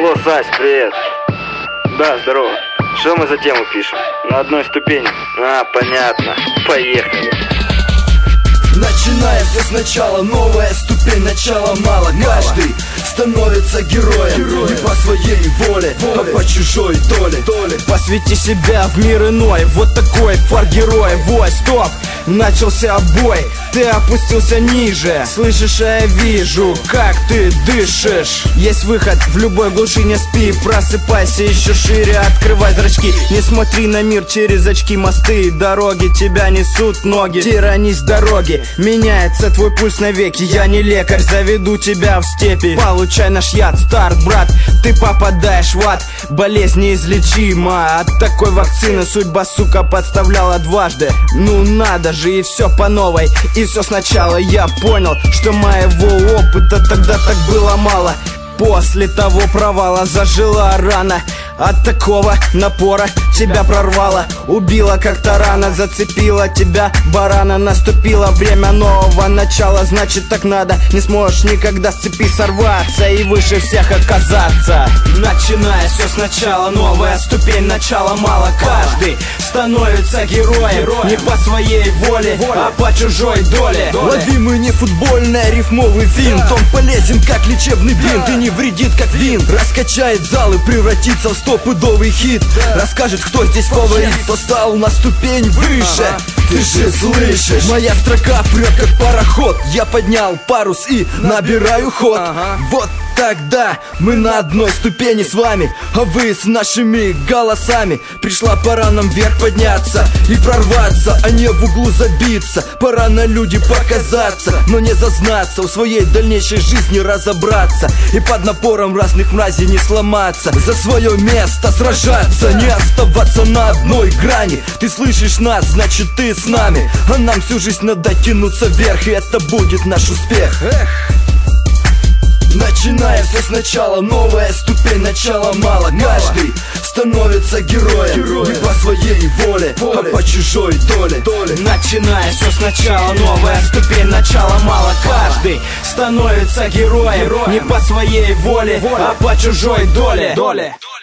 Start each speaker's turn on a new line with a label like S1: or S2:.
S1: Алло, Сась, привет. Да, здорово. Что мы за тему пишем? На одной ступени? А, понятно. Поехали.
S2: Начинаем все сначала, новая ступень, начала мало. Каждый становится героем не по своей воле, а по чужой доле. Посвяти себя в мир иной, вот такой фар героя. Вой, стоп, начался бой, ты опустился ниже. Слышишь, а я вижу, как ты дышишь. Есть выход, в любой глуши не спи. Просыпайся еще шире, открывай зрачки. Не смотри на мир через очки. Мосты и дороги тебя несут ноги. Тиранись дороги, меняется твой пульс навеки. Я не лекарь, заведу тебя в степи. Получай наш яд, старт, брат, ты попадаешь в ад. Болезнь неизлечима, от такой вакцины судьба, сука, подставляла дважды. Ну надо же, и все по новой. И все сначала я понял, что моего опыта тогда так было мало. После того провала зажила рана. От такого напора тебя прорвало, убила как-то рано, зацепила тебя барана. Наступило время нового начала, значит так надо. Не сможешь никогда с цепи сорваться и выше всех оказаться. Начиная все сначала, новая ступень, начала мало. Каждый становится героем не по своей воле, а по чужой доле. Ловимый не футбольный, рифмовый финт. Он полезен как лечебный бинт и не вредит как винт. Раскачает зал и превратится в стопудовый хит. Расскажет, кто здесь фаворит, кто стал на ступень выше. Ты же слышишь, моя строка прет как пароход. Я поднял парус и набираю ход. Вот тогда мы на одной ступени с вами, а вы с нашими голосами. Пришла пора нам вверх подняться и прорваться, а не в углу забиться. Пора на люди показаться, но не зазнаться, в своей дальнейшей жизни разобраться и под напором разных мразей не сломаться. За свое место сражаться, не оставаться на одной грани. Ты слышишь нас, значит ты с нами, а нам всю жизнь надо тянуться вверх, и это будет наш успех. Начинаем все сначала, новая ступень, начала мало. Каждый становится героем не по своей воле, а по чужой доле. Начиная все сначала, новая ступень, начала мало. Каждый становится героем не по своей воле, а по чужой доле.